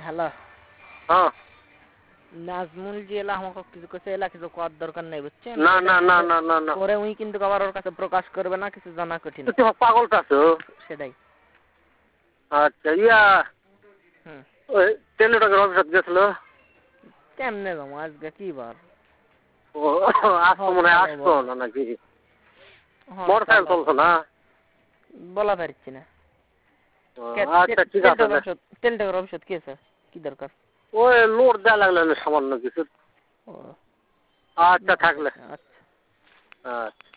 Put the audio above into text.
hello হ্যাঁ নাজমুল যে এলা আমাকে কিছু কিছু এলা কিছু করার দরকার নেই বুঝছেন না না না না না না পরে উনি কিন্তু আবার ওর কাছে প্রকাশ করবে না কিছু জানা কঠিন তুমি পাগলটা আছো সেটাই আচ্ছা ইয়া হুম ওই 13 টাকার অফিসে গেছিল কেমনে যাবো আজকে কি বার ও আসতো মনে হয় আসতো না নাকি মোটরসাইকেল চলছো না বলা পারছি না আচ্ছা ঠিক আছে তেল টাকার ঔষধ কি আছে কি দরকার ওই লোড দেওয়া লাগলো সামান্য কিছু ও আচ্ছা থাকলে আচ্ছা আচ্ছা